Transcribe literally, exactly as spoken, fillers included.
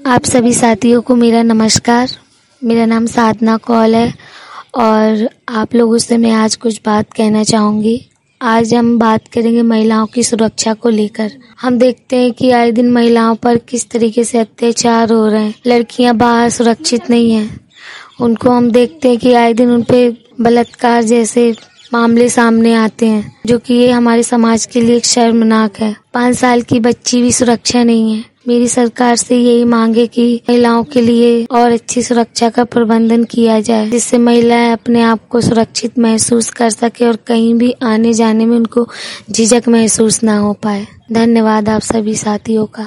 आप सभी साथियों को मेरा नमस्कार। मेरा नाम साधना कौल है और आप लोगों से मैं आज कुछ बात कहना चाहूँगी। आज हम बात करेंगे महिलाओं की सुरक्षा को लेकर। हम देखते हैं कि आए दिन महिलाओं पर किस तरीके से अत्याचार हो रहे हैं। लड़कियां बाहर सुरक्षित नहीं हैं। उनको हम देखते हैं कि आए दिन उन पे बलात्कार जैसे मामले सामने आते हैं, जो कि ये हमारे समाज के लिए एक शर्मनाक है। पाँच साल की बच्ची भी सुरक्षा नहीं है। मेरी सरकार से यही मांग है कि महिलाओं के लिए और अच्छी सुरक्षा का प्रबंधन किया जाए, जिससे महिलाएं अपने आप को सुरक्षित महसूस कर सके और कहीं भी आने जाने में उनको झिझक महसूस ना हो पाए। धन्यवाद आप सभी साथियों का।